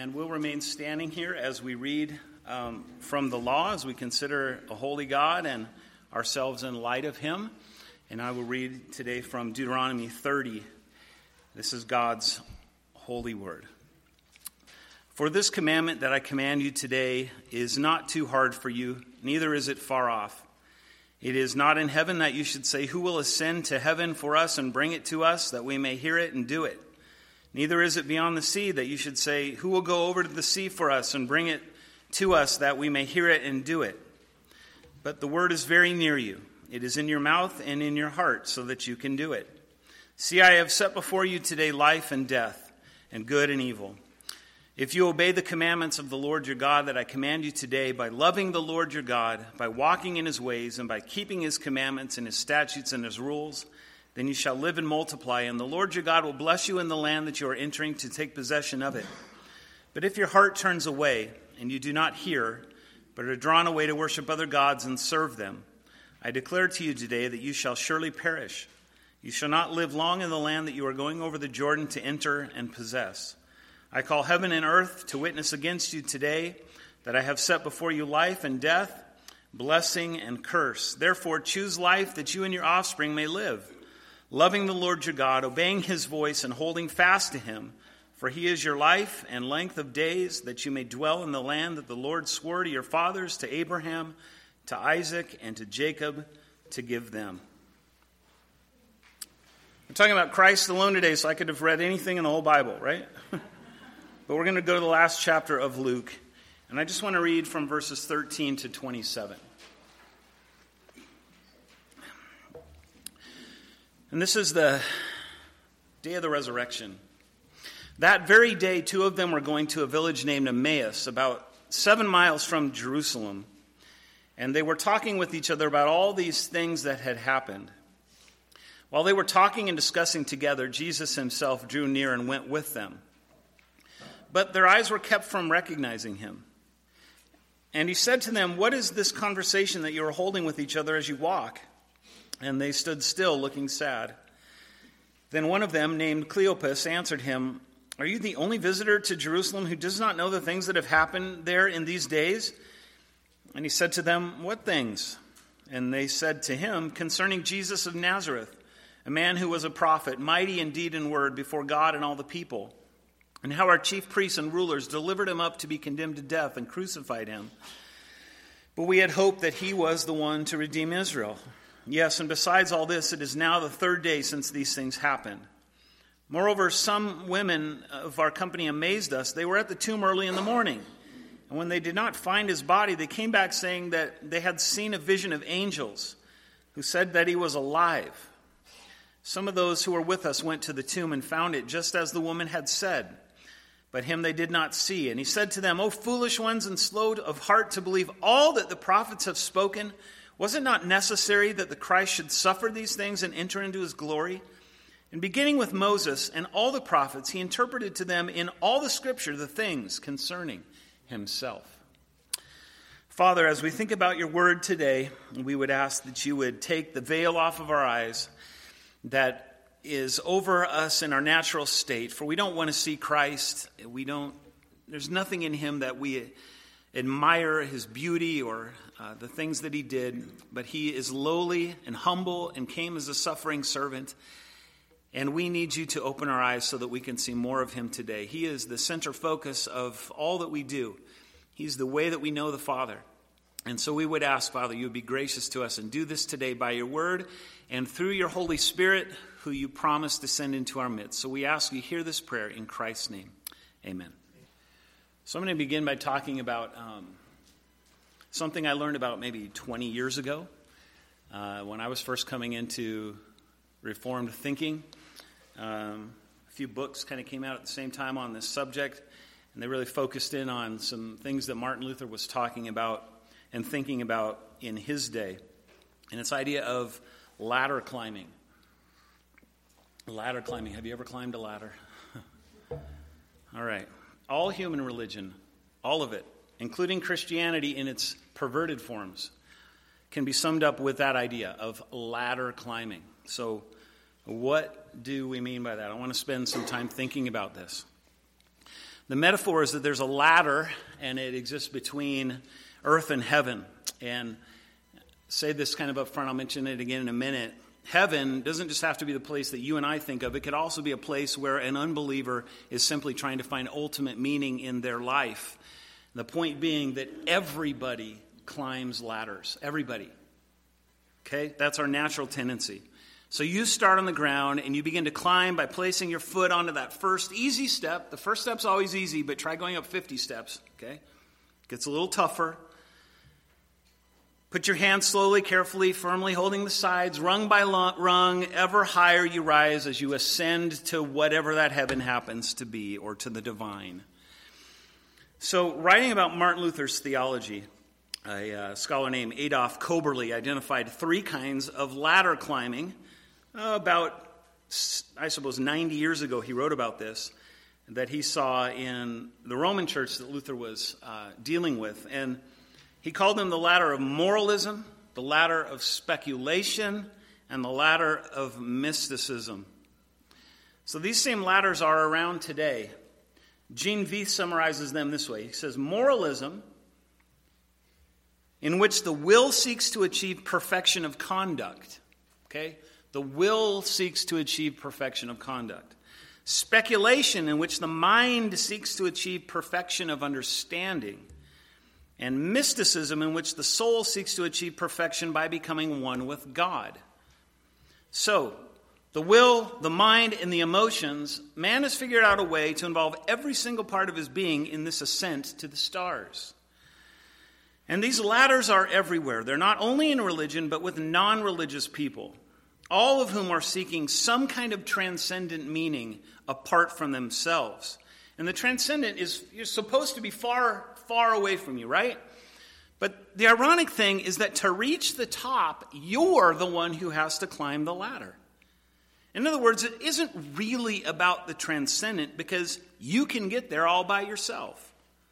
And we'll remain standing here as we read from the law, as we consider a holy God and ourselves in light of him. And I will read today from Deuteronomy 30. This is God's holy word. For this commandment that I command you today is not too hard for you, neither is it far off. It is not in heaven that you should say, who will ascend to heaven for us and bring it to us, that we may hear it and do it? Neither is it beyond the sea that you should say, who will go over to the sea for us and bring it to us, that we may hear it and do it? But the word is very near you. It is in your mouth and in your heart, so that you can do it. See, I have set before you today life and death, and good and evil. If you obey the commandments of the Lord your God that I command you today, by loving the Lord your God, by walking in his ways, and by keeping his commandments and his statutes and his rules, then you shall live and multiply, and the Lord your God will bless you in the land that you are entering to take possession of it. But if your heart turns away, and you do not hear, but are drawn away to worship other gods and serve them, I declare to you today that you shall surely perish. You shall not live long in the land that you are going over the Jordan to enter and possess. I call heaven and earth to witness against you today that I have set before you life and death, blessing and curse. Therefore choose life that you and your offspring may live, loving the Lord your God, obeying his voice and holding fast to him. For he is your life and length of days, that you may dwell in the land that the Lord swore to your fathers, to Abraham, to Isaac, and to Jacob, to give them. We're talking about Christ alone today, so I could have read anything in the whole Bible, right? But we're going to go to the last chapter of Luke, and I just want to read from verses 13 to 27. And this is the day of the resurrection. That very day, two of them were going to a village named Emmaus, about 7 miles from Jerusalem. And they were talking with each other about all these things that had happened. While they were talking and discussing together, Jesus himself drew near and went with them. But their eyes were kept from recognizing him. And he said to them, what is this conversation that you are holding with each other as you walk? And they stood still, looking sad. Then one of them, named Cleopas, answered him, are you the only visitor to Jerusalem who does not know the things that have happened there in these days? And he said to them, what things? And they said to him, concerning Jesus of Nazareth, a man who was a prophet, mighty in deed and word before God and all the people, and how our chief priests and rulers delivered him up to be condemned to death and crucified him. But we had hoped that he was the one to redeem Israel. Yes, and besides all this, it is now the third day since these things happened. Moreover, some women of our company amazed us. They were at the tomb early in the morning. And when they did not find his body, they came back saying that they had seen a vision of angels who said that he was alive. Some of those who were with us went to the tomb and found it just as the woman had said. But him they did not see. And he said to them, O foolish ones and slow of heart to believe all that the prophets have spoken. Was it not necessary that the Christ should suffer these things and enter into his glory? And beginning with Moses and all the prophets, he interpreted to them in all the scripture the things concerning himself. Father, as we think about your word today, we would ask that you would take the veil off of our eyes that is over us in our natural state, for we don't want to see Christ. There's nothing in him that we admire his beauty or the things that he did, but he is lowly and humble and came as a suffering servant. And we need you to open our eyes so that we can see more of him today. He is the center focus of all that we do. He's the way that we know the Father. And so we would ask, Father, you would be gracious to us and do this today by your word and through your Holy Spirit, who you promised to send into our midst. So we ask you hear this prayer in Christ's name. Amen. So I'm going to begin by talking about something I learned about maybe 20 years ago when I was first coming into Reformed thinking. A few books kind of came out at the same time on this subject, and they really focused in on some things that Martin Luther was talking about and thinking about in his day. And this idea of ladder climbing. Ladder climbing. Have you ever climbed a ladder? All right. All human religion, all of it, including Christianity in its perverted forms, can be summed up with that idea of ladder climbing. So what do we mean by that? I want to spend some time thinking about this. The metaphor is that there's a ladder, and it exists between earth and heaven. And say this kind of up front, I'll mention it again in a minute. Heaven doesn't just have to be the place that you and I think of. It could also be a place where an unbeliever is simply trying to find ultimate meaning in their life. The point being that everybody climbs ladders. Everybody. Okay? That's our natural tendency. So you start on the ground and you begin to climb by placing your foot onto that first easy step. The first step's always easy, but try going up 50 steps. Okay? Gets a little tougher. Put your hands slowly, carefully, firmly holding the sides, rung by rung, ever higher you rise as you ascend to whatever that heaven happens to be, or to the divine. So, writing about Martin Luther's theology, a scholar named Adolf Koberle identified 3 kinds of ladder climbing. About, I suppose, 90 years ago he wrote about this, that he saw in the Roman church that Luther was dealing with. And he called them the ladder of moralism, the ladder of speculation, and the ladder of mysticism. So these same ladders are around today. Gene Veith summarizes them this way. He says, moralism, in which the will seeks to achieve perfection of conduct. Okay? The will seeks to achieve perfection of conduct. Speculation, in which the mind seeks to achieve perfection of understanding. And mysticism, in which the soul seeks to achieve perfection by becoming one with God. So, the will, the mind, and the emotions, man has figured out a way to involve every single part of his being in this ascent to the stars. And these ladders are everywhere. They're not only in religion, but with non-religious people, all of whom are seeking some kind of transcendent meaning apart from themselves. And the transcendent is you're supposed to be far, far away from you, right? But the ironic thing is that to reach the top, you're the one who has to climb the ladder. In other words, it isn't really about the transcendent because you can get there all by yourself.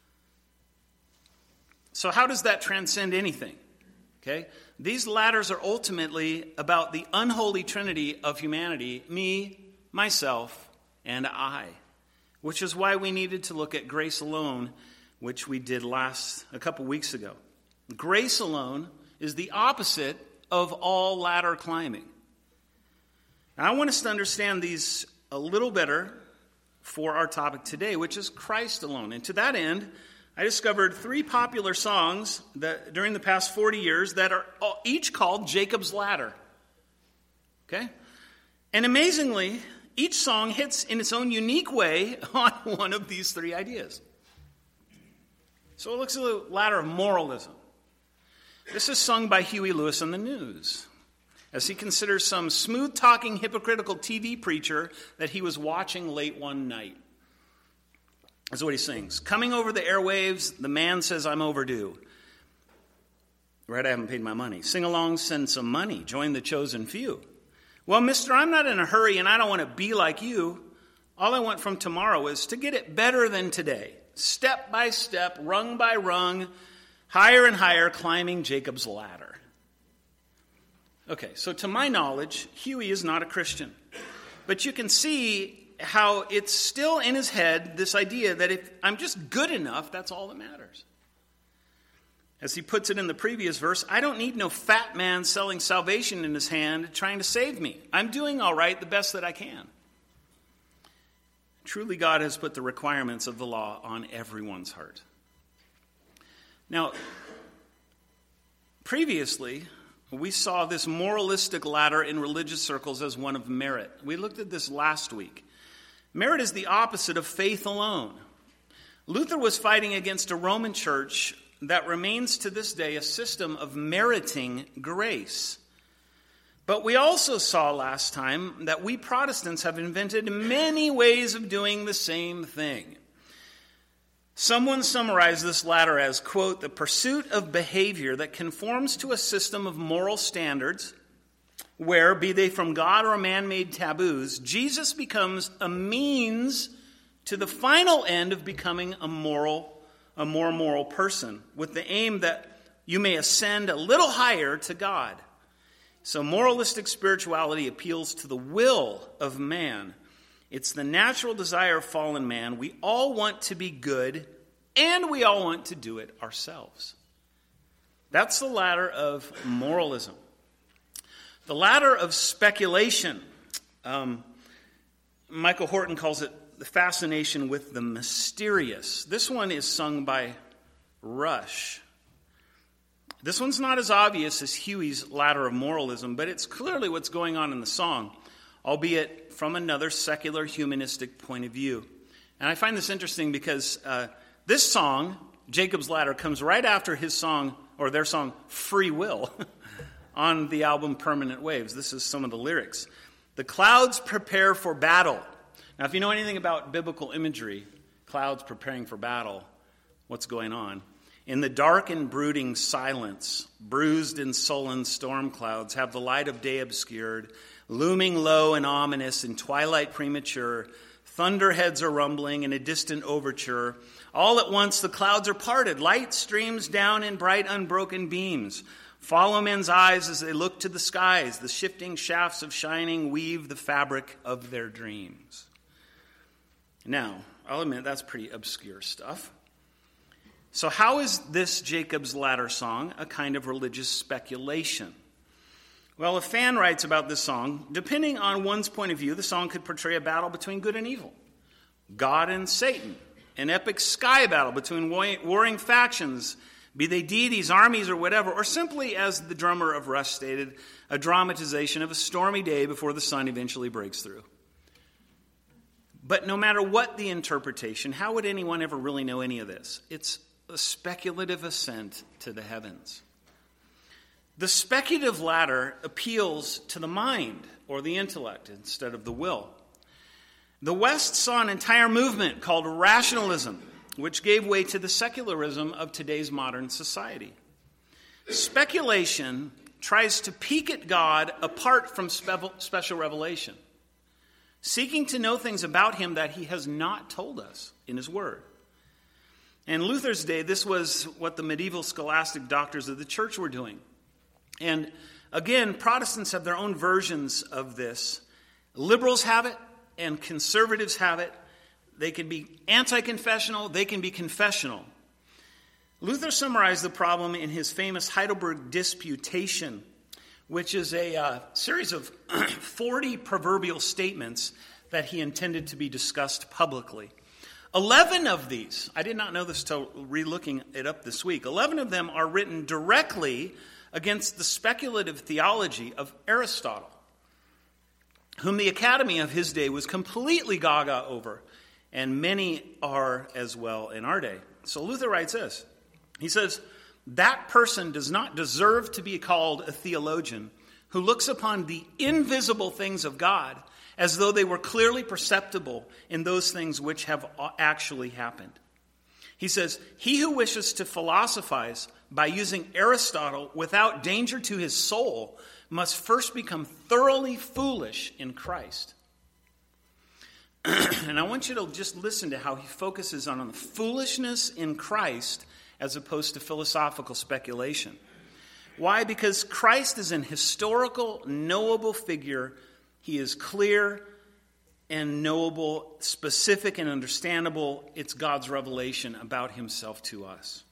So how does that transcend anything? Okay? These ladders are ultimately about the unholy trinity of humanity, me, myself, and I. Which is why we needed to look at grace alone, which we did a couple weeks ago. Grace alone is the opposite of all ladder climbing. Now, I want us to understand these a little better for our topic today, which is Christ alone. And to that end, I discovered 3 popular songs that during the past 40 years that are each called Jacob's Ladder. Okay? And amazingly, each song hits in its own unique way on one of these 3 ideas. So it looks at the ladder of moralism. This is sung by Huey Lewis on the News, as he considers some smooth-talking, hypocritical TV preacher that he was watching late one night. That's what he sings. Coming over the airwaves, the man says, I'm overdue. Right, I haven't paid my money. Sing along, send some money. Join the chosen few. Well, mister, I'm not in a hurry and I don't want to be like you. All I want from tomorrow is to get it better than today. Step by step, rung by rung, higher and higher, climbing Jacob's ladder. Okay, so to my knowledge, Huey is not a Christian. But you can see how it's still in his head, this idea that if I'm just good enough, that's all that matters. As he puts it in the previous verse, I don't need no fat man selling salvation in his hand trying to save me. I'm doing all right, the best that I can. Truly, God has put the requirements of the law on everyone's heart. Now, previously, we saw this moralistic ladder in religious circles as one of merit. We looked at this last week. Merit is the opposite of faith alone. Luther was fighting against a Roman church that remains to this day a system of meriting grace. But we also saw last time that we Protestants have invented many ways of doing the same thing. Someone summarized this ladder as, quote, the pursuit of behavior that conforms to a system of moral standards where, be they from God or man-made taboos, Jesus becomes a means to the final end of becoming a more moral person, with the aim that you may ascend a little higher to God. So moralistic spirituality appeals to the will of man It's the natural desire of fallen man. We all want to be good, and we all want to do it ourselves. That's the ladder of moralism. The ladder of speculation. Michael Horton calls it the fascination with the mysterious. This one is sung by Rush. This one's not as obvious as Huey's ladder of moralism, but it's clearly what's going on in the song, albeit from another secular humanistic point of view. And I find this interesting because this song, Jacob's Ladder, comes right after his song, or their song, Free Will, on the album Permanent Waves. This is some of the lyrics. The clouds prepare for battle. Now, if you know anything about biblical imagery, clouds preparing for battle, what's going on? In the dark and brooding silence, bruised and sullen storm clouds have the light of day obscured, looming low and ominous in twilight premature, thunderheads are rumbling in a distant overture. All at once the clouds are parted, light streams down in bright unbroken beams. Follow men's eyes as they look to the skies, the shifting shafts of shining weave the fabric of their dreams. Now, I'll admit that's pretty obscure stuff. So how is this Jacob's Ladder song a kind of religious speculation? Well, a fan writes about this song, depending on one's point of view, the song could portray a battle between good and evil, God and Satan, an epic sky battle between warring factions, be they deities, armies, or whatever, or simply, as the drummer of Rush stated, a dramatization of a stormy day before the sun eventually breaks through. But no matter what the interpretation, how would anyone ever really know any of this? It's a speculative ascent to the heavens. The speculative ladder appeals to the mind or the intellect instead of the will. The West saw an entire movement called rationalism, which gave way to the secularism of today's modern society. Speculation tries to peek at God apart from special revelation, seeking to know things about him that he has not told us in his word. In Luther's day, this was what the medieval scholastic doctors of the church were doing. And again, Protestants have their own versions of this. Liberals have it, and conservatives have it. They can be anti-confessional, they can be confessional. Luther summarized the problem in his famous Heidelberg Disputation, which is a series of 40 proverbial statements that he intended to be discussed publicly. 11 of these, I did not know this until re-looking it up this week, 11 of them are written directly against the speculative theology of Aristotle, whom the academy of his day was completely gaga over, and many are as well in our day. So Luther writes this. He says, that person does not deserve to be called a theologian who looks upon the invisible things of God as though they were clearly perceptible in those things which have actually happened. He says, he who wishes to philosophize by using Aristotle without danger to his soul must first become thoroughly foolish in Christ. And I want you to just listen to how he focuses on the foolishness in Christ as opposed to philosophical speculation. Why? Because Christ is an historical, knowable figure. He is clear and knowable, specific and understandable. It's God's revelation about himself to us.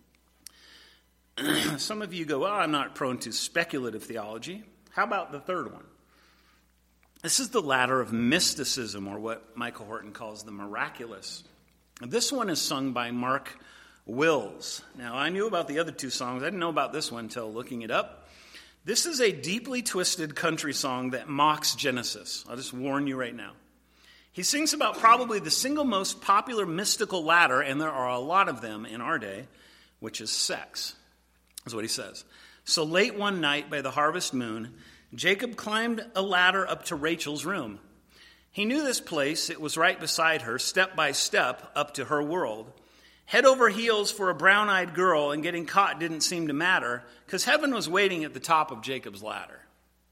Some of you go, well, I'm not prone to speculative theology. How about the third one? This is the ladder of mysticism, or what Michael Horton calls the miraculous. This one is sung by Mark Wills. Now, I knew about the other two songs. I didn't know about this one until looking it up. This is a deeply twisted country song that mocks Genesis. I'll just warn you right now. He sings about probably the single most popular mystical ladder, and there are a lot of them in our day, which is sex. That's what he says. So late one night by the harvest moon, Jacob climbed a ladder up to Rachel's room. He knew this place. It was right beside her, step by step up to her world. Head over heels for a brown-eyed girl, and getting caught didn't seem to matter because heaven was waiting at the top of Jacob's ladder.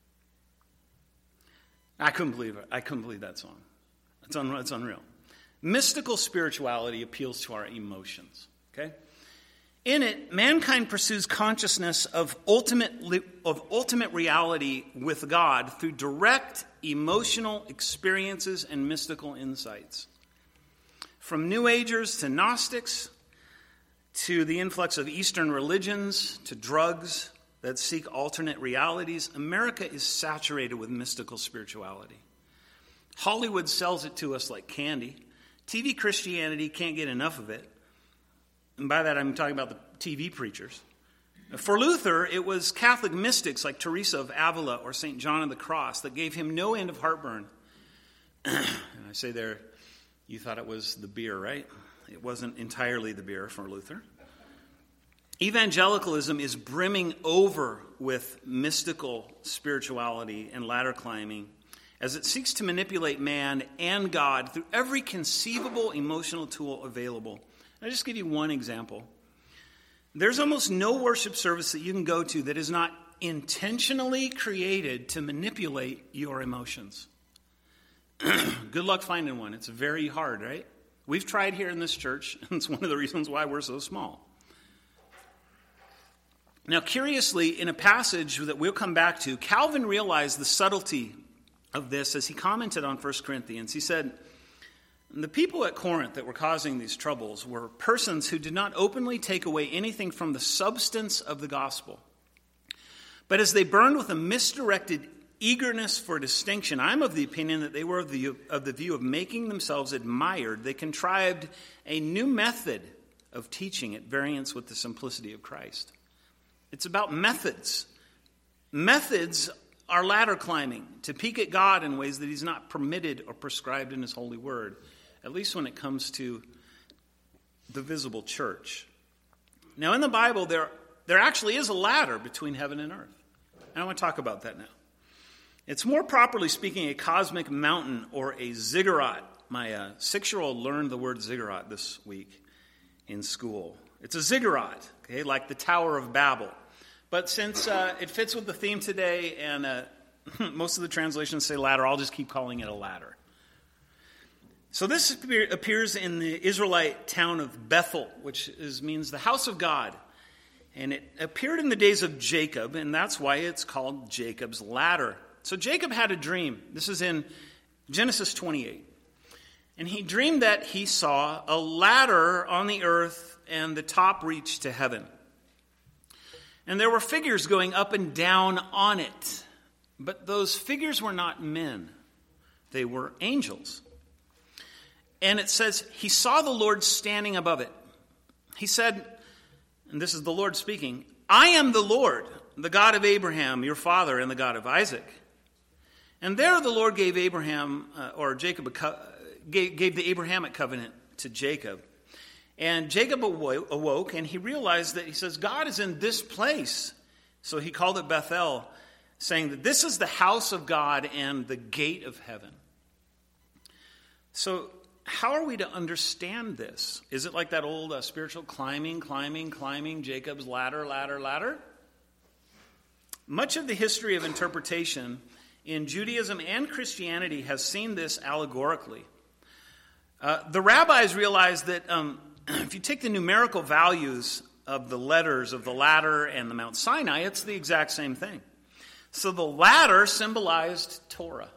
I couldn't believe it. I couldn't believe that song. It's unreal. Mystical spirituality appeals to our emotions. Okay? In it, mankind pursues consciousness of ultimate reality with God through direct emotional experiences and mystical insights. From New Agers to Gnostics, to the influx of Eastern religions, to drugs that seek alternate realities, America is saturated with mystical spirituality. Hollywood sells it to us like candy. TV Christianity can't get enough of it. And by that I'm talking about the TV preachers. For Luther, it was Catholic mystics like Teresa of Avila or St. John of the Cross that gave him no end of heartburn. And I say there, you thought it was the beer, right? It wasn't entirely the beer for Luther. Evangelicalism is brimming over with mystical spirituality and ladder climbing as it seeks to manipulate man and God through every conceivable emotional tool available. I'll just give you one example. There's almost no worship service that you can go to that is not intentionally created to manipulate your emotions. Good luck finding one. It's very hard, right? We've tried here in this church, and it's one of the reasons why we're so small. Now, curiously, in a passage that we'll come back to, Calvin realized the subtlety of this as he commented on 1 Corinthians. He said, the people at Corinth that were causing these troubles were persons who did not openly take away anything from the substance of the gospel. But as they burned with a misdirected eagerness for distinction, I'm of the opinion that they were of the view of making themselves admired. They contrived a new method of teaching at variance with the simplicity of Christ. It's about methods. Methods are ladder climbing, to peek at God in ways that he's not permitted or prescribed in his holy word, at least when it comes to the visible church. Now, in the Bible, there actually is a ladder between heaven and earth. And I want to talk about that now. It's more properly speaking a cosmic mountain or a ziggurat. My 6-year-old learned the word ziggurat this week in school. It's a ziggurat, okay, like the Tower of Babel. But since it fits with the theme today and most of the translations say ladder, I'll just keep calling it a ladder. So this appears in the Israelite town of Bethel, which means the house of God. And it appeared in the days of Jacob, and that's why it's called Jacob's ladder. So Jacob had a dream. This is in Genesis 28. And he dreamed that he saw a ladder on the earth and the top reached to heaven. And there were figures going up and down on it. But those figures were not men. They were angels. And it says, he saw the Lord standing above it. He said, and this is the Lord speaking, I am the Lord, the God of Abraham, your father, and the God of Isaac. And there the Lord gave gave the Abrahamic covenant to Jacob. And Jacob awoke, and he realized that, he says, God is in this place. So he called it Bethel, saying that this is the house of God and the gate of heaven. So how are we to understand this? Is it like that old spiritual climbing, Jacob's ladder? Much of the history of interpretation in Judaism and Christianity has seen this allegorically. The rabbis realized that if you take the numerical values of the letters of the ladder and the Mount Sinai, it's the exact same thing. So the ladder symbolized Torah.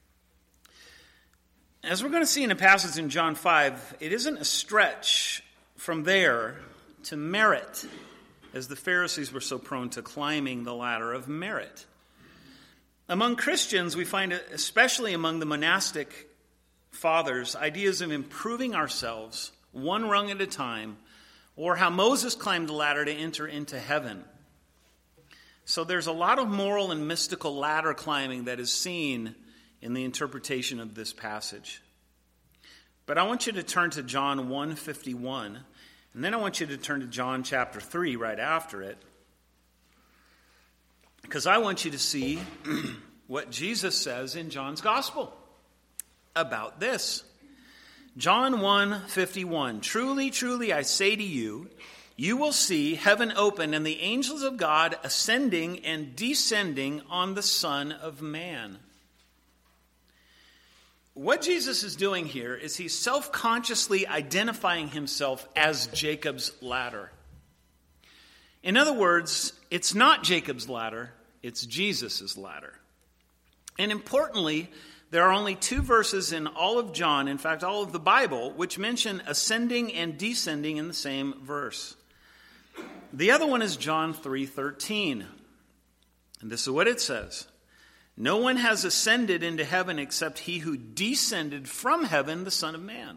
As we're going to see in a passage in John 5, it isn't a stretch from there to merit, as the Pharisees were so prone to climbing the ladder of merit. Among Christians, we find, especially among the monastic fathers, ideas of improving ourselves one rung at a time, or how Moses climbed the ladder to enter into heaven. So there's a lot of moral and mystical ladder climbing that is seen in the interpretation of this passage. But I want you to turn to John 1:51, and then I want you to turn to John chapter 3 right after it, because I want you to see what Jesus says in John's gospel about this. John 1:51, truly, truly, I say to you, you will see heaven open and the angels of God ascending and descending on the Son of Man. What Jesus is doing here is he's self-consciously identifying himself as Jacob's ladder. In other words, it's not Jacob's ladder, it's Jesus' ladder. And importantly, there are only 2 verses in all of John, in fact all of the Bible, which mention ascending and descending in the same verse. The other one is John 3:13. And this is what it says. No one has ascended into heaven except he who descended from heaven, the Son of Man.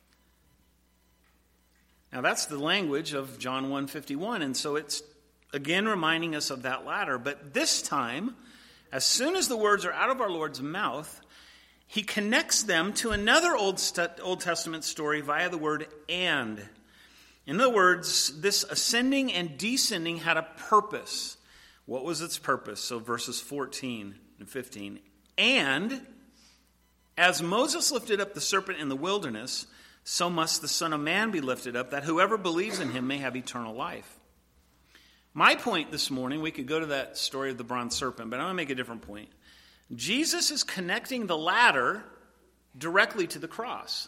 Now that's the language of John 1:51, and so it's again reminding us of that ladder. But this time, as soon as the words are out of our Lord's mouth, he connects them to another Old Testament story via the word "and." In other words, this ascending and descending had a purpose. What was its purpose? So verses 14 and 15. And as Moses lifted up the serpent in the wilderness, so must the Son of Man be lifted up, that whoever believes in him may have eternal life. My point this morning, we could go to that story of the bronze serpent, but I'm going to make a different point. Jesus is connecting the ladder directly to the cross.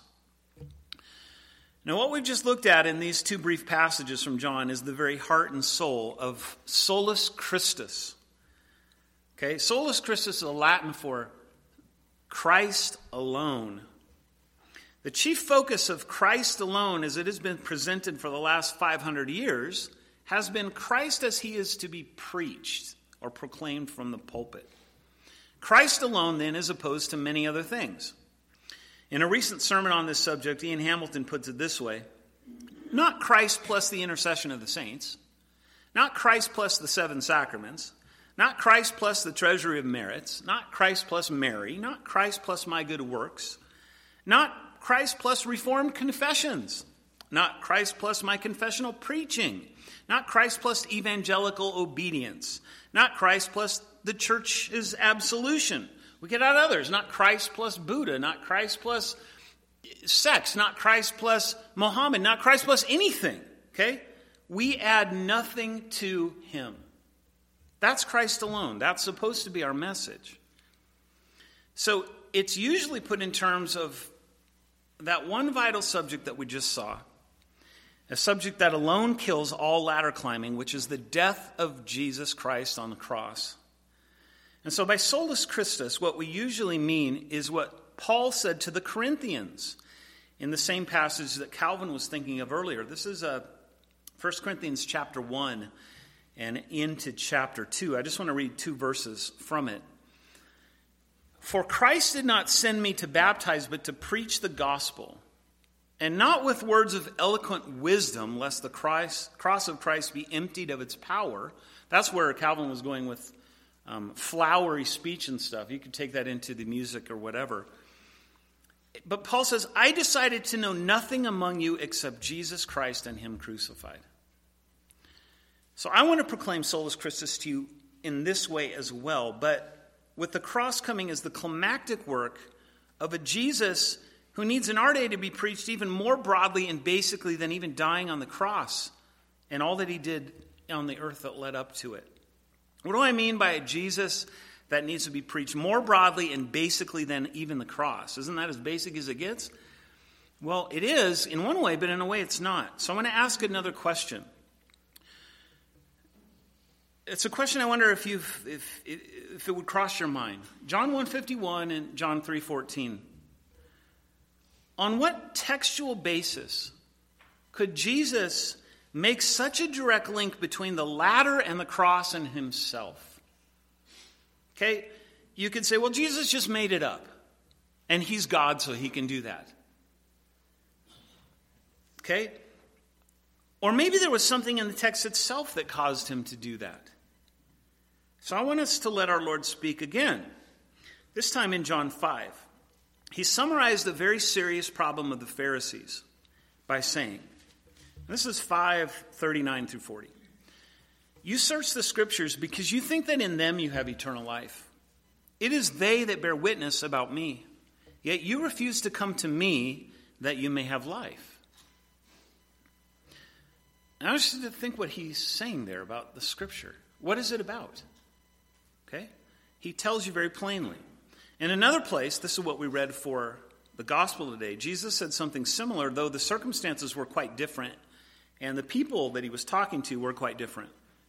Now, what we've just looked at in these 2 brief passages from John is the very heart and soul of solus Christus. Okay, solus Christus is a Latin for Christ alone. The chief focus of Christ alone, as it has been presented for the last 500 years, has been Christ as he is to be preached or proclaimed from the pulpit. Christ alone, then, is opposed to many other things. In a recent sermon on this subject, Ian Hamilton puts it this way: not Christ plus the intercession of the saints, not Christ plus the 7 sacraments, not Christ plus the treasury of merits, not Christ plus Mary, not Christ plus my good works, not Christ plus reformed confessions, not Christ plus my confessional preaching, not Christ plus evangelical obedience, not Christ plus the church's absolution. We get out others, not Christ plus Buddha, not Christ plus sex, not Christ plus Muhammad, not Christ plus anything, okay? We add nothing to him. That's Christ alone. That's supposed to be our message. So it's usually put in terms of that one vital subject that we just saw, a subject that alone kills all ladder climbing, which is the death of Jesus Christ on the cross. And so by solus Christus, what we usually mean is what Paul said to the Corinthians in the same passage that Calvin was thinking of earlier. This is 1 Corinthians chapter 1 and into chapter 2. I just want to read 2 verses from it. For Christ did not send me to baptize, but to preach the gospel, and not with words of eloquent wisdom, lest the cross of Christ be emptied of its power. That's where Calvin was going with flowery speech and stuff. You could take that into the music or whatever. But Paul says, I decided to know nothing among you except Jesus Christ and him crucified. So I want to proclaim solus Christus to you in this way as well, but with the cross coming as the climactic work of a Jesus who needs in our day to be preached even more broadly and basically than even dying on the cross and all that he did on the earth that led up to it. What do I mean by a Jesus that needs to be preached more broadly and basically than even the cross? Isn't that as basic as it gets? Well, it is in one way, but in a way it's not. So I'm going to ask another question. It's a question I wonder if it would cross your mind. John 1:51 and John 3:14. On what textual basis could Jesus make such a direct link between the ladder and the cross and himself? Okay, you could say, well, Jesus just made it up, and he's God, so he can do that. Okay? Or maybe there was something in the text itself that caused him to do that. So I want us to let our Lord speak again, this time in John 5. He summarized the very serious problem of the Pharisees by saying, this is 5:39 through 40. You search the scriptures because you think that in them you have eternal life. It is they that bear witness about me. Yet you refuse to come to me that you may have life. And I want you to think what he's saying there about the scripture. What is it about? Okay? He tells you very plainly. In another place, this is what we read for the gospel today. Jesus said something similar, though the circumstances were quite different, and the people that he was talking to were quite different.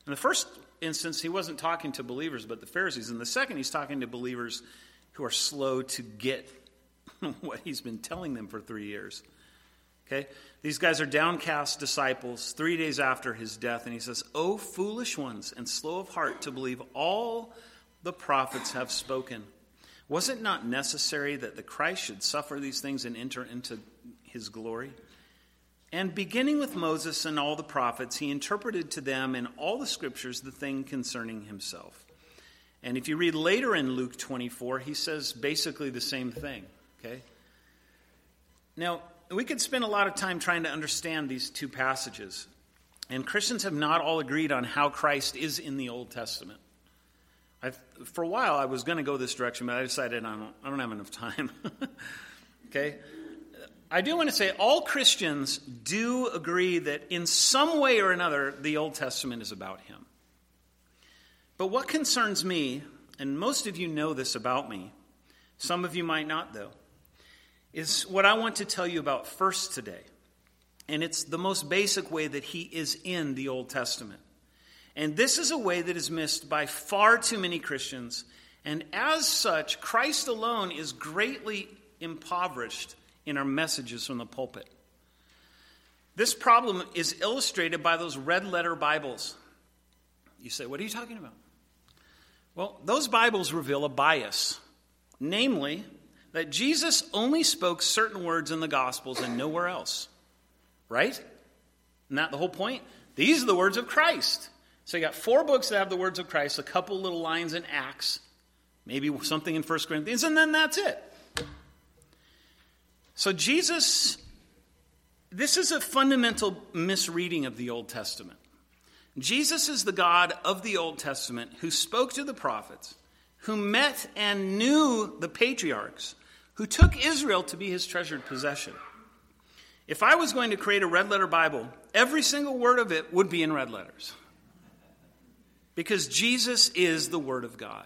In the first instance, he wasn't talking to believers, but the Pharisees. In the second, he's talking to believers who are slow to get what he's been telling them for 3 years. Okay? These guys are downcast disciples 3 days after his death, and he says, "O foolish ones and slow of heart to believe all the prophets have spoken. Was it not necessary that the Christ should suffer these things and enter into his glory? And beginning with Moses and all the prophets, he interpreted to them in all the scriptures the thing concerning himself." And if you read later in Luke 24, he says basically the same thing. Okay? Now, we could spend a lot of time trying to understand these two passages. And Christians have not all agreed on how Christ is in the Old Testament. For a while, I was going to go this direction, but I decided I don't have enough time. Okay? I do want to say all Christians do agree that in some way or another, the Old Testament is about him. But what concerns me, and most of you know this about me, some of you might not though, is what I want to tell you about first today. And it's the most basic way that he is in the Old Testament. And this is a way that is missed by far too many Christians. And as such, Christ alone is greatly impoverished in our messages from the pulpit. This problem is illustrated by those red letter Bibles. You say, what are you talking about? Well, those Bibles reveal a bias. Namely, that Jesus only spoke certain words in the Gospels and nowhere else. Right? Isn't that the whole point? These are the words of Christ. So you got 4 books that have the words of Christ, a couple little lines in Acts, maybe something in 1 Corinthians, and then that's it. So Jesus, this is a fundamental misreading of the Old Testament. Jesus is the God of the Old Testament who spoke to the prophets, who met and knew the patriarchs, who took Israel to be his treasured possession. If I was going to create a red letter Bible, every single word of it would be in red letters. Because Jesus is the Word of God.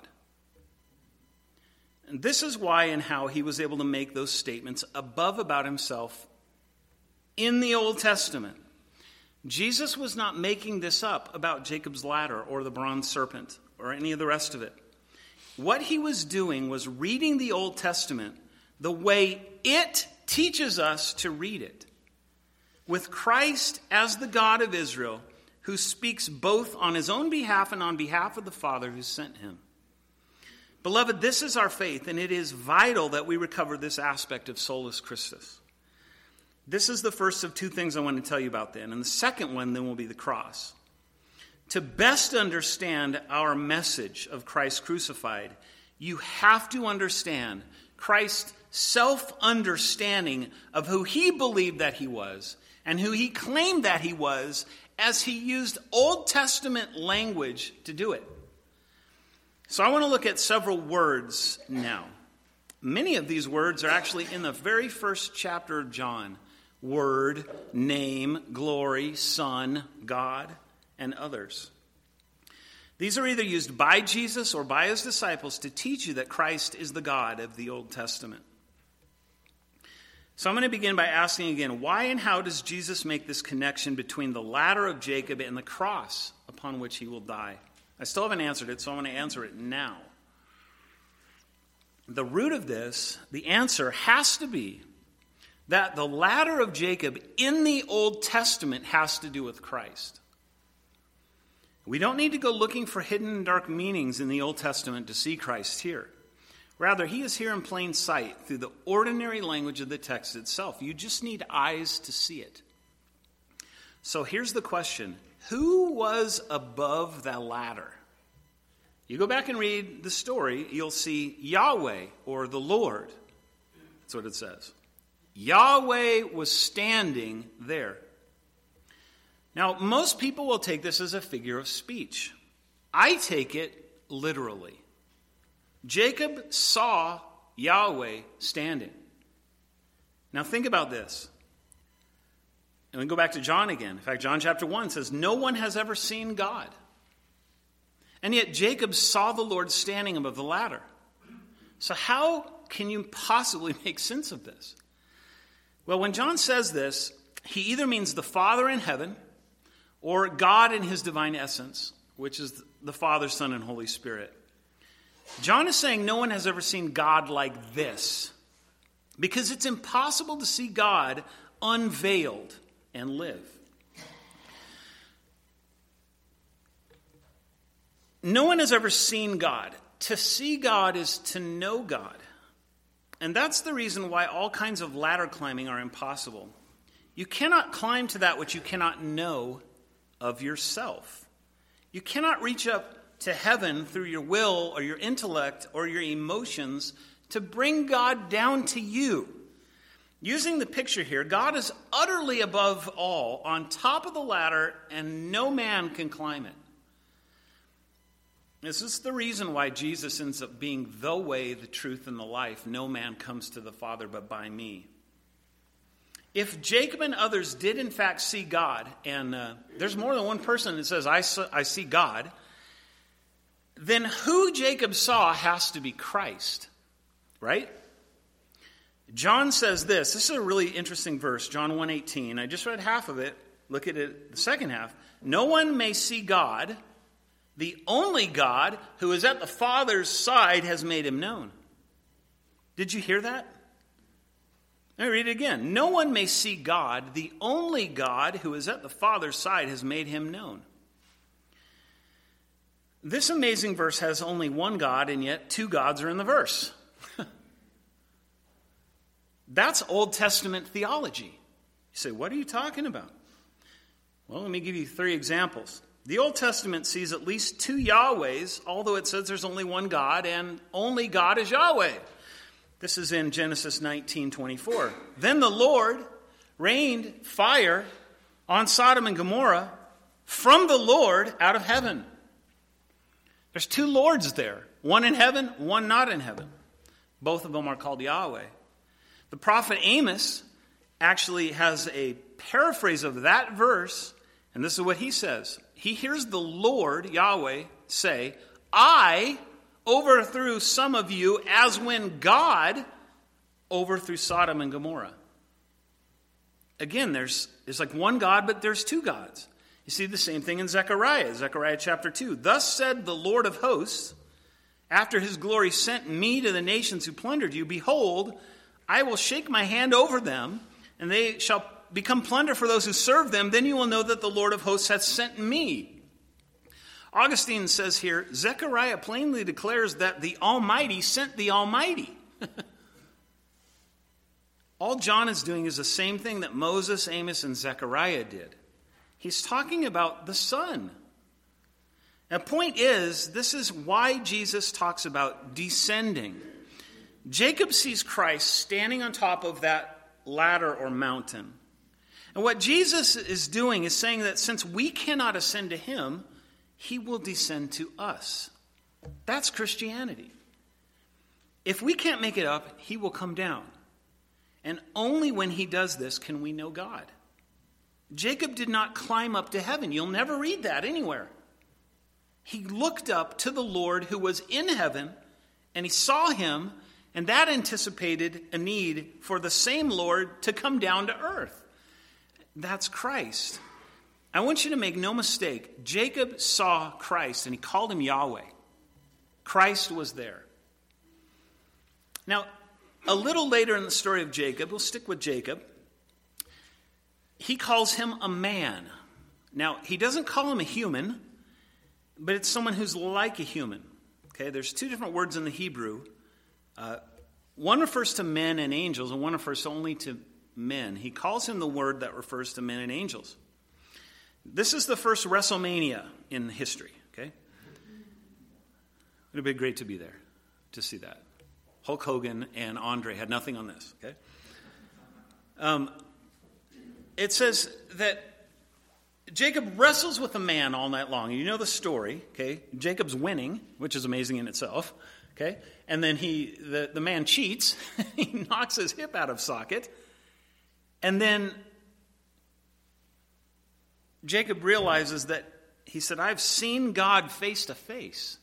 And this is why and how he was able to make those statements above about himself in the Old Testament. Jesus was not making this up about Jacob's ladder or the bronze serpent or any of the rest of it. What he was doing was reading the Old Testament the way it teaches us to read it, with Christ as the God of Israel, who speaks both on his own behalf and on behalf of the Father who sent him. Beloved, this is our faith, and it is vital that we recover this aspect of Solus Christus. This is the first of 2 things I want to tell you about then, and the second one then will be the cross. To best understand our message of Christ crucified, you have to understand Christ's self-understanding of who he believed that he was and who he claimed that he was, as he used Old Testament language to do it. So I want to look at several words now. Many of these words are actually in the very first chapter of John. Word, name, glory, Son, God, and others. These are either used by Jesus or by his disciples to teach you that Christ is the God of the Old Testament. So I'm going to begin by asking again, why and how does Jesus make this connection between the ladder of Jacob and the cross upon which he will die? I still haven't answered it, so I'm going to answer it now. The root of this, the answer has to be that the ladder of Jacob in the Old Testament has to do with Christ. We don't need to go looking for hidden and dark meanings in the Old Testament to see Christ here. Rather, he is here in plain sight through the ordinary language of the text itself. You just need eyes to see it. So here's the question. Who was above that ladder? You go back and read the story, you'll see Yahweh, or the Lord. That's what it says. Yahweh was standing there. Now, most people will take this as a figure of speech. I take it literally. Jacob saw Yahweh standing. Now think about this. And we go back to John again. In fact, John chapter 1 says, no one has ever seen God. And yet Jacob saw the Lord standing above the ladder. So how can you possibly make sense of this? Well, when John says this, he either means the Father in heaven or God in his divine essence, which is the Father, Son, and Holy Spirit. John is saying no one has ever seen God like this, because it's impossible to see God unveiled and live. No one has ever seen God. To see God is to know God. And that's the reason why all kinds of ladder climbing are impossible. You cannot climb to that which you cannot know of yourself. You cannot reach up to heaven through your will or your intellect or your emotions to bring God down to you. Using the picture here, God is utterly above all, on top of the ladder, and no man can climb it. This is the reason why Jesus ends up being the way, the truth, and the life. No man comes to the Father but by me. If Jacob and others did in fact see God, and there's more than one person that says, I see God, then who Jacob saw has to be Christ, right? John says this. This is a really interesting verse, John 1:18. I just read half of it. Look at it, the second half. No one may see God. The only God who is at the Father's side has made him known. Did you hear that? Let me read it again. No one may see God. The only God who is at the Father's side has made him known. This amazing verse has only one God, and yet two gods are in the verse. That's Old Testament theology. You say, what are you talking about? Well, let me give you 3 examples. The Old Testament sees at least 2 Yahwehs, although it says there's only one God, and only God is Yahweh. This is in Genesis 19:24. Then the Lord rained fire on Sodom and Gomorrah from the Lord out of heaven. There's 2 lords there, one in heaven, one not in heaven. Both of them are called Yahweh. The prophet Amos actually has a paraphrase of that verse, and this is what he says. He hears the Lord, Yahweh, say, I overthrew some of you as when God overthrew Sodom and Gomorrah. Again, there's like one God, but there's 2 gods. You see the same thing in Zechariah chapter 2. Thus said the Lord of hosts, after his glory sent me to the nations who plundered you, behold, I will shake my hand over them, and they shall become plunder for those who serve them. Then you will know that the Lord of hosts hath sent me. Augustine says here, Zechariah plainly declares that the Almighty sent the Almighty. All John is doing is the same thing that Moses, Amos, and Zechariah did. He's talking about the Son. The point is, this is why Jesus talks about descending. Jacob sees Christ standing on top of that ladder or mountain. And what Jesus is doing is saying that since we cannot ascend to him, he will descend to us. That's Christianity. If we can't make it up, he will come down. And only when he does this can we know God. Jacob did not climb up to heaven. You'll never read that anywhere. He looked up to the Lord who was in heaven, and he saw him, and that anticipated a need for the same Lord to come down to earth. That's Christ. I want you to make no mistake. Jacob saw Christ, and he called him Yahweh. Christ was there. Now, a little later in the story of Jacob, we'll stick with Jacob, he calls him a man. Now, he doesn't call him a human, but it's someone who's like a human. Okay, there's 2 different words in the Hebrew. One refers to men and angels, and one refers only to men. He calls him the word that refers to men and angels. This is the first WrestleMania in history, okay? It would have been great to be there, to see that. Hulk Hogan and Andre had nothing on this, okay? It says that Jacob wrestles with a man all night long. You know the story, okay? Jacob's winning, which is amazing in itself, okay? And then the man cheats. He knocks his hip out of socket. And then Jacob realizes that he said, I've seen God face to face.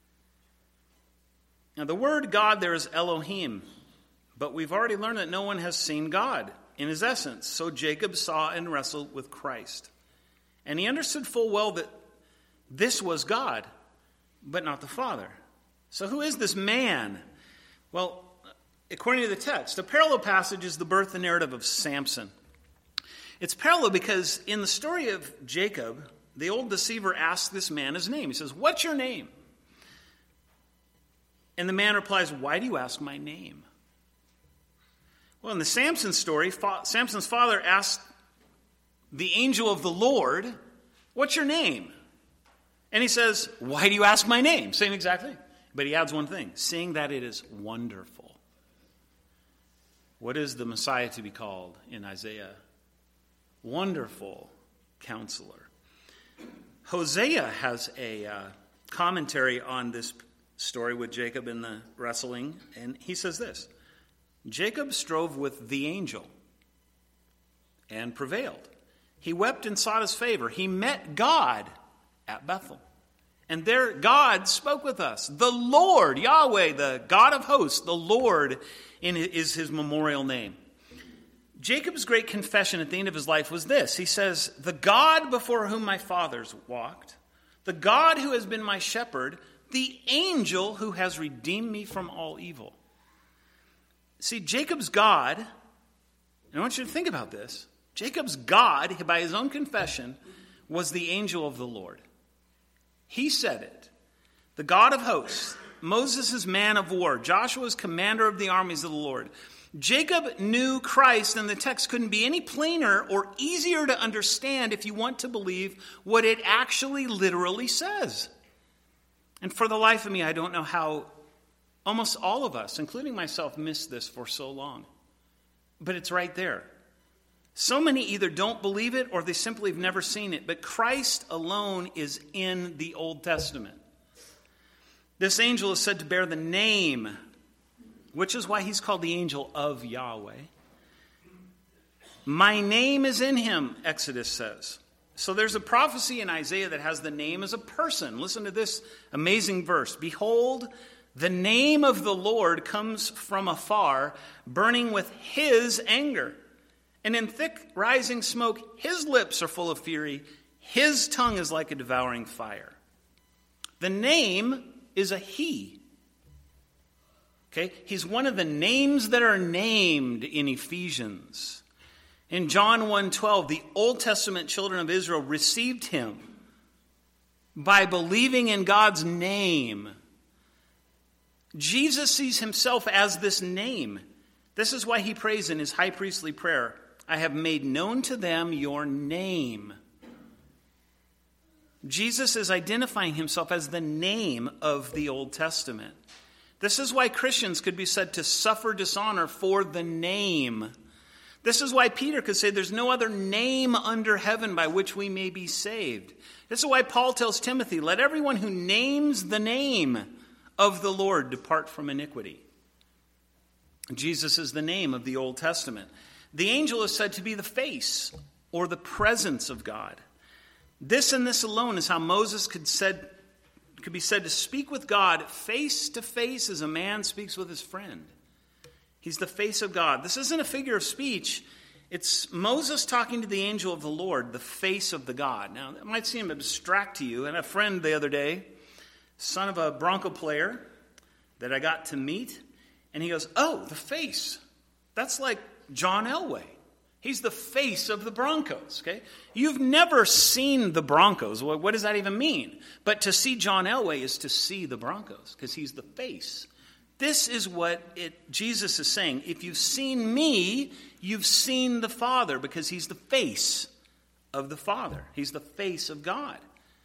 Now, the word God there is Elohim, but we've already learned that no one has seen God in his essence. So Jacob saw and wrestled with Christ. And he understood full well that This was God, but not the Father. So who is this man? Well, according to the text, a parallel passage is the birth and narrative of Samson. It's parallel because in the story of Jacob, the old deceiver asks this man his name. He says, "What's your name?" And the man replies, "Why do you ask my name?" Well, in the Samson story, Samson's father asked the angel of the Lord, "What's your name?" And he says, "Why do you ask my name?" Same exactly. But he adds one thing, seeing that it is wonderful. What is the Messiah to be called in Isaiah? Wonderful Counselor. Hosea has a commentary on this story with Jacob in the wrestling, and he says this: Jacob strove with the angel and prevailed. He wept and sought his favor. He met God at Bethel. And there God spoke with us. The Lord, Yahweh, the God of hosts, the Lord is his memorial name. Jacob's great confession at the end of his life was this. He says, "The God before whom my fathers walked, the God who has been my shepherd, the angel who has redeemed me from all evil." See, Jacob's God, and I want you to think about this, Jacob's God, by his own confession, was the angel of the Lord. He said it. The God of hosts, Moses' man of war, Joshua's commander of the armies of the Lord. Jacob knew Christ, and the text couldn't be any plainer or easier to understand if you want to believe what it actually literally says. And for the life of me, I don't know how almost all of us, including myself, missed this for so long. But it's right there. So many either don't believe it or they simply have never seen it. But Christ alone is in the Old Testament. This angel is said to bear the name, which is why he's called the angel of Yahweh. My name is in him, Exodus says. So there's a prophecy in Isaiah that has the name as a person. Listen to this amazing verse. "Behold, the name of the Lord comes from afar, burning with his anger. And in thick rising smoke, his lips are full of fury. His tongue is like a devouring fire." The name is a he. Okay? He's one of the names that are named in Ephesians. In John 1:12, the Old Testament children of Israel received him by believing in God's name. Jesus sees himself as this name. This is why he prays in his high priestly prayer, "I have made known to them your name." Jesus is identifying himself as the name of the Old Testament. This is why Christians could be said to suffer dishonor for the name. This is why Peter could say there's no other name under heaven by which we may be saved. This is why Paul tells Timothy, "Let everyone who names the name of the Lord depart from iniquity." Jesus is the name of the Old Testament. The angel is said to be the face or the presence of God. This and this alone is how Moses could be said to speak with God face to face as a man speaks with his friend. He's the face of God. This isn't a figure of speech. It's Moses talking to the angel of the Lord, the face of the God. Now, that might seem abstract to you. And a friend the other day, son of a Bronco player that I got to meet, and he goes, "Oh, the face. That's like John Elway. He's the face of the Broncos." Okay? You've never seen the Broncos. What does that even mean? But to see John Elway is to see the Broncos because he's the face. This is what Jesus is saying. If you've seen me, you've seen the Father because he's the face of the Father. He's the face of God.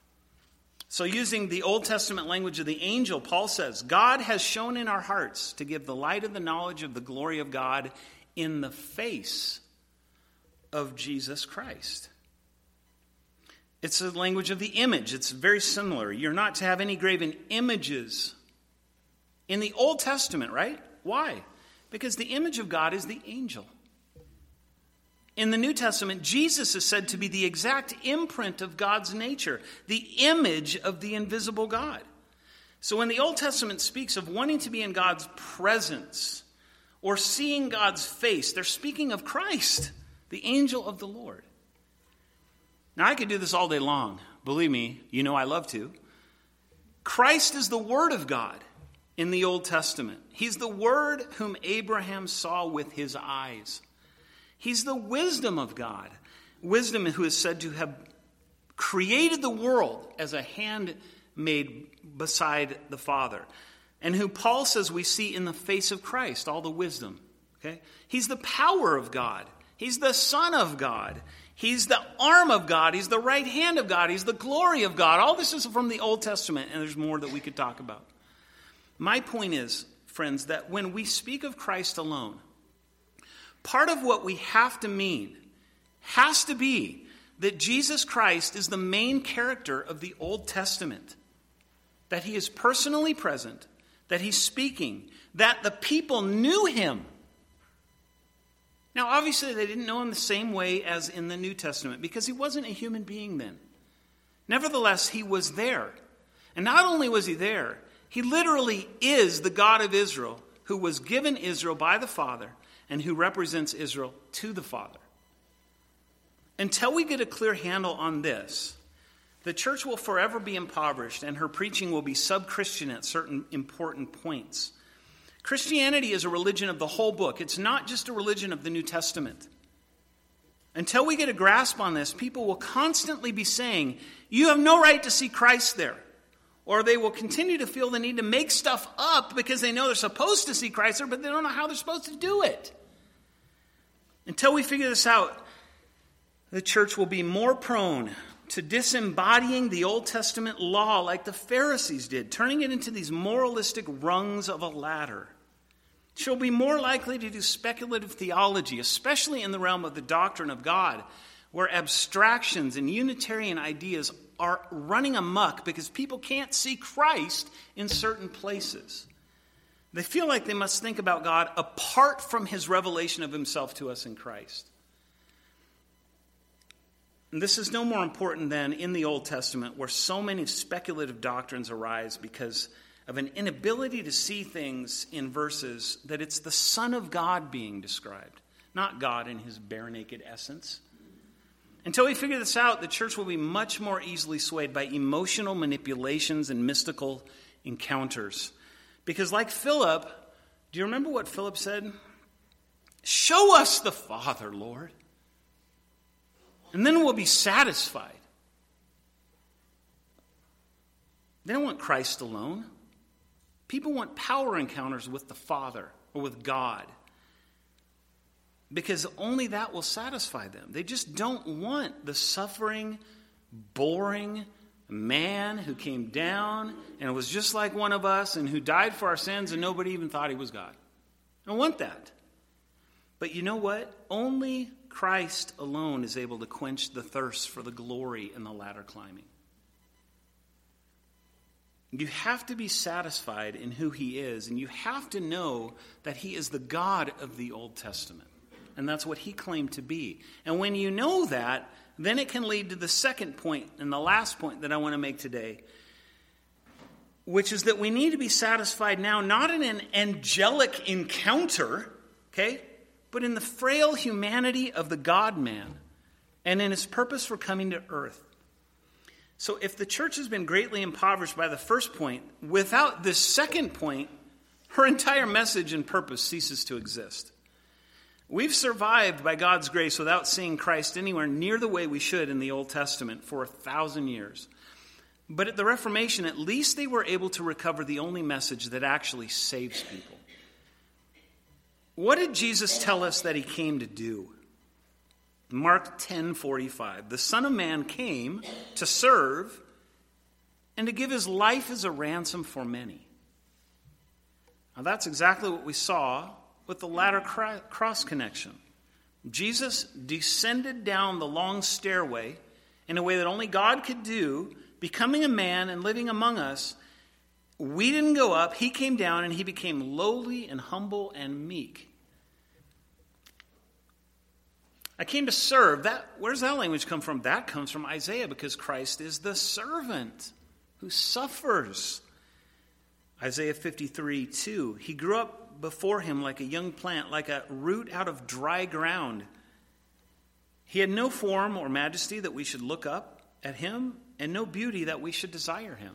So using the Old Testament language of the angel, Paul says, God has shone in our hearts to give the light of the knowledge of the glory of God in the face of Jesus Christ. It's the language of the image. It's very similar. You're not to have any graven images in the Old Testament, right? Why? Because the image of God is the angel. In the New Testament, Jesus is said to be the exact imprint of God's nature, the image of the invisible God. So when the Old Testament speaks of wanting to be in God's presence or seeing God's face, they're speaking of Christ, the angel of the Lord. Now, I could do this all day long, Believe me, you know I love to. Christ is the Word of God in the Old Testament. He's the Word whom Abraham saw with his eyes. He's the wisdom of God. Wisdom who is said to have created the world as a hand made beside the Father. And who Paul says we see in the face of Christ, all the wisdom. Okay? He's the power of God. He's the Son of God. He's the arm of God. He's the right hand of God. He's the glory of God. All this is from the Old Testament, and there's more that we could talk about. My point is, friends, that when we speak of Christ alone, part of what we have to mean has to be that Jesus Christ is the main character of the Old Testament. That he is personally present, that he's speaking, that the people knew him. Now, obviously, they didn't know him the same way as in the New Testament because he wasn't a human being then. Nevertheless, he was there. And not only was he there, he literally is the God of Israel who was given Israel by the Father and who represents Israel to the Father. Until we get a clear handle on this, the church will forever be impoverished and her preaching will be sub-Christian at certain important points. Christianity is a religion of the whole book. It's not just a religion of the New Testament. Until we get a grasp on this, people will constantly be saying, you have no right to see Christ there. Or they will continue to feel the need to make stuff up because they know they're supposed to see Christ there, but they don't know how they're supposed to do it. Until we figure this out, the church will be more prone to disembodying the Old Testament law like the Pharisees did, turning it into these moralistic rungs of a ladder. She'll be more likely to do speculative theology, especially in the realm of the doctrine of God, where abstractions and Unitarian ideas are running amok because people can't see Christ in certain places. They feel like they must think about God apart from his revelation of himself to us in Christ. And this is no more important than in the Old Testament, where so many speculative doctrines arise because of an inability to see things in verses that it's the Son of God being described, not God in his bare naked essence. Until we figure this out, the church will be much more easily swayed by emotional manipulations and mystical encounters. Because like Philip, do you remember what Philip said? Show us the Father, Lord, and then we'll be satisfied. They don't want Christ alone. People want power encounters with the Father or with God, because only that will satisfy them. They just don't want the suffering, boring man who came down and was just like one of us and who died for our sins and nobody even thought he was God. I don't want that. But you know what? Only Christ alone is able to quench the thirst for the glory in the ladder climbing. You have to be satisfied in who he is, and you have to know that he is the God of the Old Testament. And that's what he claimed to be. And when you know that, then it can lead to the second point and the last point that I want to make today, which is that we need to be satisfied now, not in an angelic encounter, okay, but in the frail humanity of the God-man and in his purpose for coming to earth. So if the church has been greatly impoverished by the first point, without this second point, her entire message and purpose ceases to exist. We've survived by God's grace without seeing Christ anywhere near the way we should in the Old Testament for 1,000 years. But at the Reformation, at least they were able to recover the only message that actually saves people. What did Jesus tell us that he came to do? Mark 10:45. The Son of Man came to serve and to give his life as a ransom for many. Now that's exactly what we saw with the ladder cross connection. Jesus descended down the long stairway in a way that only God could do, becoming a man and living among us. We didn't go up. He came down and he became lowly and humble and meek. I came to serve. Where's that language come from? That comes from Isaiah, because Christ is the servant who suffers. Isaiah 53:2. He grew up before him like a young plant, like a root out of dry ground. He had no form or majesty that we should look up at him and no beauty that we should desire him.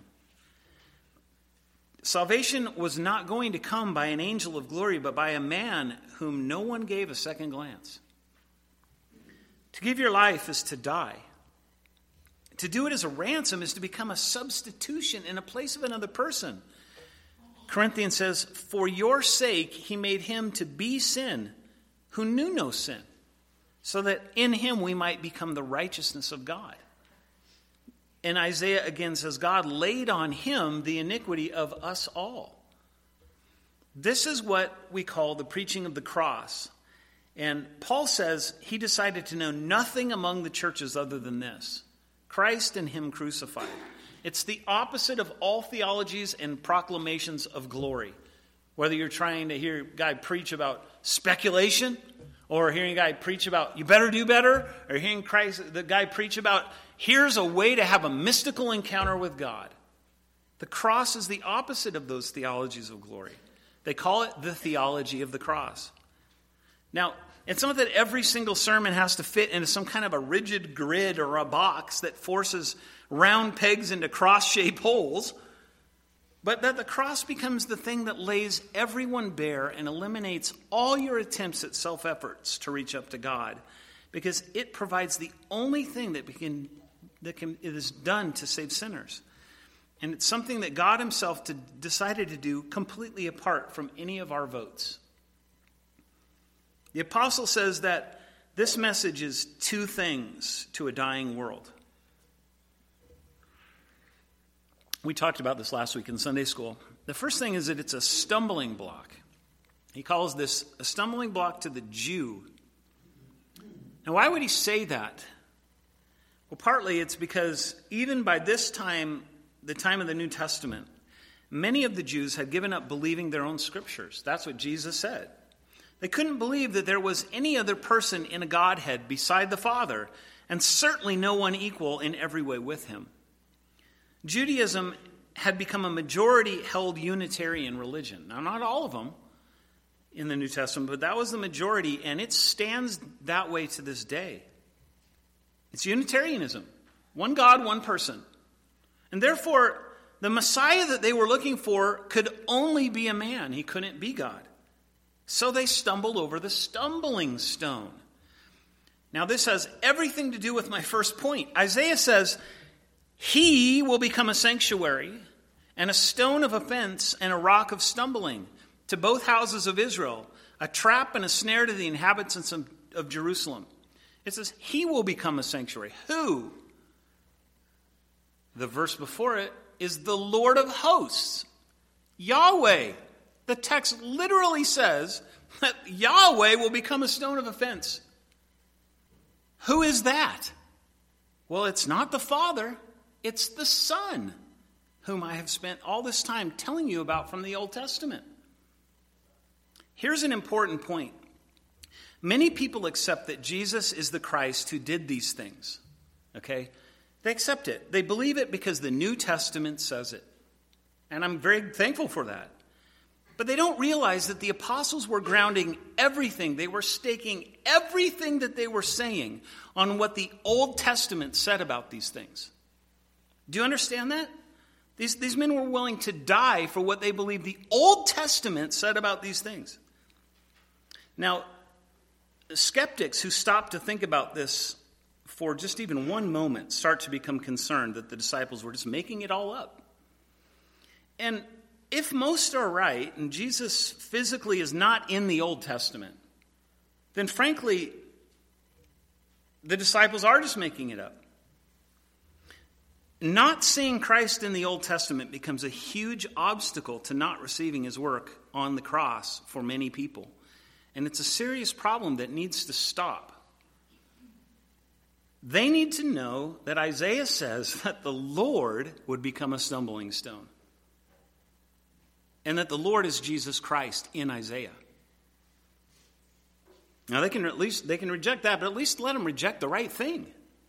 Salvation was not going to come by an angel of glory, but by a man whom no one gave a second glance. To give your life is to die. To do it as a ransom is to become a substitution in a place of another person. Corinthians says, for your sake he made him to be sin who knew no sin, so that in him we might become the righteousness of God. And Isaiah again says, God laid on him the iniquity of us all. This is what we call the preaching of the cross. And Paul says he decided to know nothing among the churches other than this: Christ and him crucified. It's the opposite of all theologies and proclamations of glory. Whether you're trying to hear a guy preach about speculation, or hearing a guy preach about you better do better, or hearing the guy preach about here's a way to have a mystical encounter with God. The cross is the opposite of those theologies of glory. They call it the theology of the cross. Now, it's not that every single sermon has to fit into some kind of a rigid grid or a box that forces round pegs into cross-shaped holes, but that the cross becomes the thing that lays everyone bare and eliminates all your attempts at self-efforts to reach up to God, because it provides the only thing that it is done to save sinners. And it's something that God himself decided to do completely apart from any of our votes. The apostle says that this message is two things to a dying world. We talked about this last week in Sunday school. The first thing is that it's a stumbling block. He calls this a stumbling block to the Jew. Now, why would he say that? Well, partly it's because even by this time, the time of the New Testament, many of the Jews had given up believing their own scriptures. That's what Jesus said. They couldn't believe that there was any other person in a Godhead beside the Father, and certainly no one equal in every way with him. Judaism had become a majority-held Unitarian religion. Now, not all of them in the New Testament, but that was the majority, and it stands that way to this day. It's Unitarianism. One God, one person. And therefore, the Messiah that they were looking for could only be a man. He couldn't be God. So they stumbled over the stumbling stone. Now, this has everything to do with my first point. Isaiah says, he will become a sanctuary and a stone of offense and a rock of stumbling to both houses of Israel, a trap and a snare to the inhabitants of Jerusalem. It says, he will become a sanctuary. Who? The verse before it is the Lord of hosts, Yahweh. The text literally says that Yahweh will become a stone of offense. Who is that? Well, it's not the Father. It's the Son, whom I have spent all this time telling you about from the Old Testament. Here's an important point. Many people accept that Jesus is the Christ who did these things. Okay? They accept it. They believe it because the New Testament says it. And I'm very thankful for that. But they don't realize that the apostles were grounding everything. They were staking everything that they were saying on what the Old Testament said about these things. Do you understand that? These men were willing to die for what they believed the Old Testament said about these things. Now, skeptics who stop to think about this for just even one moment start to become concerned that the disciples were just making it all up. And if most are right, and Jesus physically is not in the Old Testament, then frankly, the disciples are just making it up. Not seeing Christ in the Old Testament becomes a huge obstacle to not receiving his work on the cross for many people. And it's a serious problem that needs to stop. They need to know that Isaiah says that the Lord would become a stumbling stone. And that the Lord is Jesus Christ in Isaiah. Now they can reject that, but at least let them reject the right thing.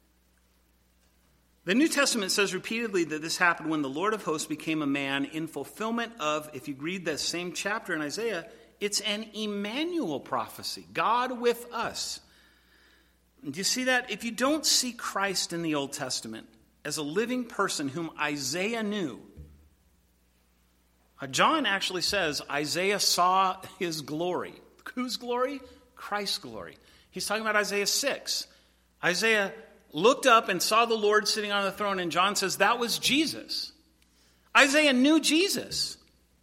The New Testament says repeatedly that this happened when the Lord of hosts became a man in fulfillment of, if you read that same chapter in Isaiah, it's an Emmanuel prophecy, God with us. Do you see that? If you don't see Christ in the Old Testament, as a living person whom Isaiah knew. John actually says Isaiah saw his glory. Whose glory? Christ's glory. He's talking about Isaiah 6. Isaiah looked up and saw the Lord sitting on the throne, and John says that was Jesus. Isaiah knew Jesus.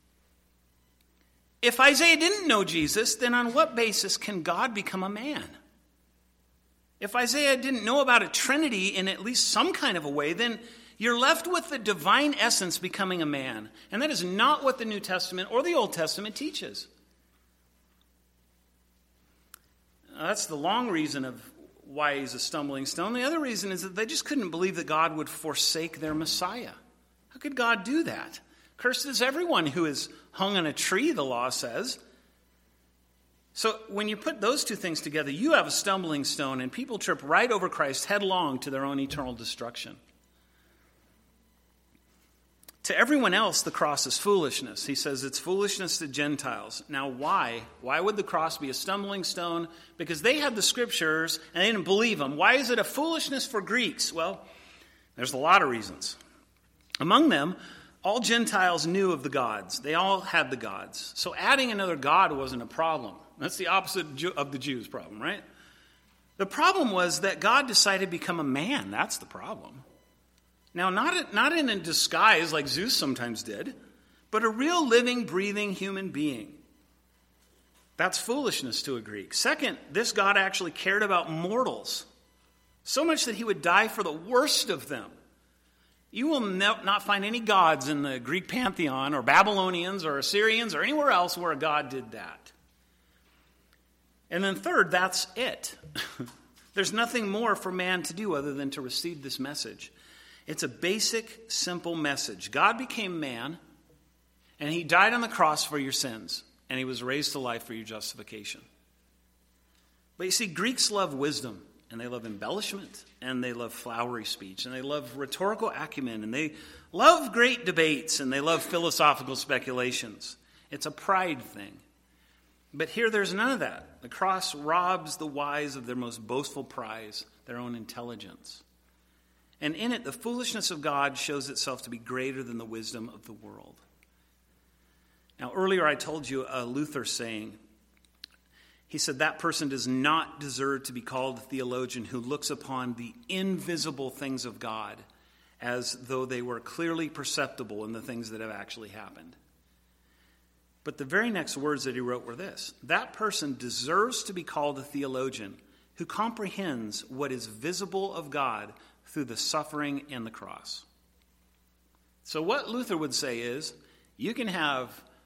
If Isaiah didn't know Jesus, then on what basis can God become a man? If Isaiah didn't know about a Trinity in at least some kind of a way, then you're left with the divine essence becoming a man. And that is not what the New Testament or the Old Testament teaches. Now, that's the long reason of why he's a stumbling stone. The other reason is that they just couldn't believe that God would forsake their Messiah. How could God do that? Cursed is everyone who is hung on a tree, the law says. So when you put those two things together, you have a stumbling stone, and people trip right over Christ headlong to their own eternal destruction. To everyone else, the cross is foolishness. He says it's foolishness to Gentiles. Now, why? Why would the cross be a stumbling stone? Because they had the scriptures and they didn't believe them. Why is it a foolishness for Greeks? Well, there's a lot of reasons. Among them, all Gentiles knew of the gods. They all had the gods. So adding another god wasn't a problem. That's the opposite of the Jews' problem, right? The problem was that God decided to become a man. That's the problem. Now, not in a disguise like Zeus sometimes did, but a real living, breathing human being. That's foolishness to a Greek. Second, this God actually cared about mortals, so much that he would die for the worst of them. You will not find any gods in the Greek pantheon or Babylonians or Assyrians or anywhere else where a god did that. And then third, that's it. There's nothing more for man to do other than to receive this message. It's a basic, simple message. God became man, and he died on the cross for your sins, and he was raised to life for your justification. But you see, Greeks love wisdom, and they love embellishment, and they love flowery speech, and they love rhetorical acumen, and they love great debates, and they love philosophical speculations. It's a pride thing. But here there's none of that. The cross robs the wise of their most boastful prize, their own intelligence. And in it, the foolishness of God shows itself to be greater than the wisdom of the world. Now, earlier I told you a Luther saying. He said that person does not deserve to be called a theologian who looks upon the invisible things of God as though they were clearly perceptible in the things that have actually happened. But the very next words that he wrote were this: that person deserves to be called a theologian who comprehends what is visible of God through the suffering and the cross. So what Luther would say is, you can have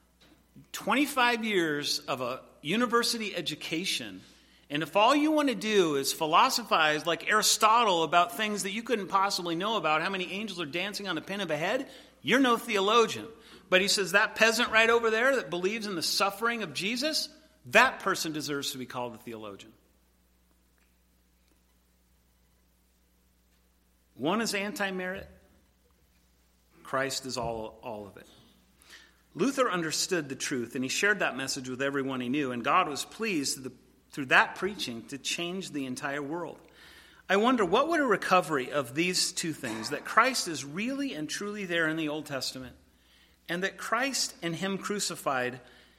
25 years of a university education, and if all you want to do is philosophize like Aristotle about things that you couldn't possibly know about, how many angels are dancing on the pin of a head, you're no theologian. But he says that peasant right over there that believes in the suffering of Jesus, that person deserves to be called a theologian. One is anti-merit. Christ is all of it. Luther understood the truth, and he shared that message with everyone he knew, and God was pleased through that preaching to change the entire world. I wonder, what would a recovery of these two things, that Christ is really and truly there in the Old Testament, and that Christ and him crucified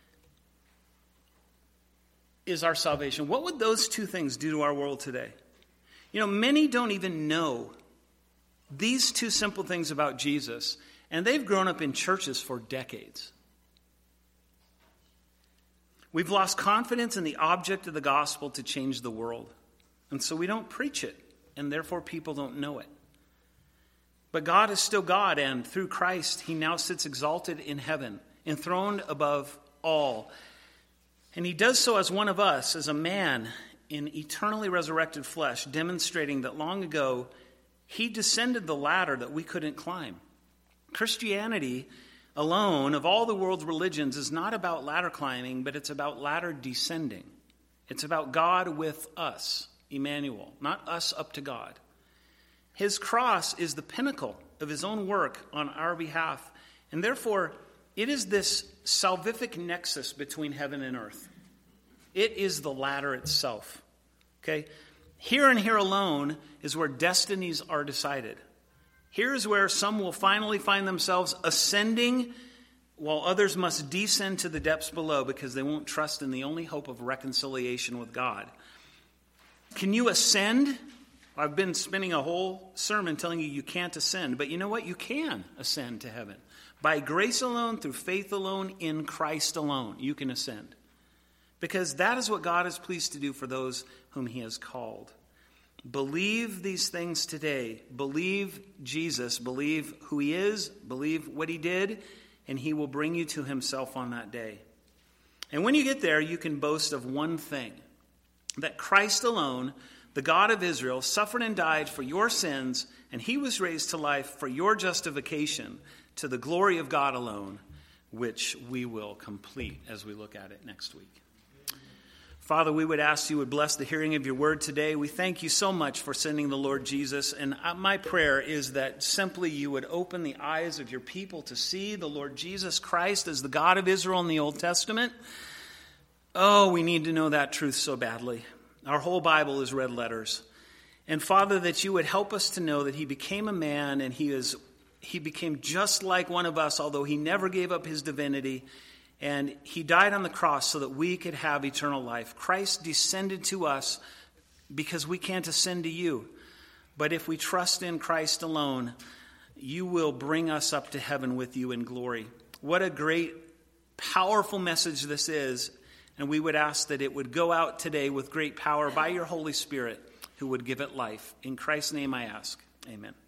is our salvation, what would those two things do to our world today? You know, many don't even know these two simple things about Jesus, and they've grown up in churches for decades. We've lost confidence in the object of the gospel to change the world, and so we don't preach it, and therefore people don't know it. But God is still God, and through Christ, he now sits exalted in heaven, enthroned above all. And he does so as one of us, as a man in eternally resurrected flesh, demonstrating that long ago he descended the ladder that we couldn't climb. Christianity alone, of all the world's religions, is not about ladder climbing, but it's about ladder descending. It's about God with us, Emmanuel, not us up to God. His cross is the pinnacle of his own work on our behalf, and therefore it is this salvific nexus between heaven and earth. It is the ladder itself. Okay? Here and here alone is where destinies are decided. Here's where some will finally find themselves ascending, while others must descend to the depths below because they won't trust in the only hope of reconciliation with God. Can you ascend? I've been spending a whole sermon telling you can't ascend, but you know what? You can ascend to heaven. By grace alone, through faith alone, in Christ alone, you can ascend. Because that is what God is pleased to do for those whom he has called. Believe these things today. Believe Jesus. Believe who he is. Believe what he did. And he will bring you to himself on that day. And when you get there, you can boast of one thing. That Christ alone, the God of Israel, suffered and died for your sins. And he was raised to life for your justification, to the glory of God alone, which we will complete as we look at it next week. Father, we would ask you would bless the hearing of your word today. We thank you so much for sending the Lord Jesus. And my prayer is that simply you would open the eyes of your people to see the Lord Jesus Christ as the God of Israel in the Old Testament. Oh, we need to know that truth so badly. Our whole Bible is red letters. And Father, that you would help us to know that he became a man and he became just like one of us, although he never gave up his divinity. And he died on the cross so that we could have eternal life. Christ descended to us because we can't ascend to you. But if we trust in Christ alone, you will bring us up to heaven with you in glory. What a great, powerful message this is. And we would ask that it would go out today with great power by your Holy Spirit, who would give it life. In Christ's name I ask. Amen.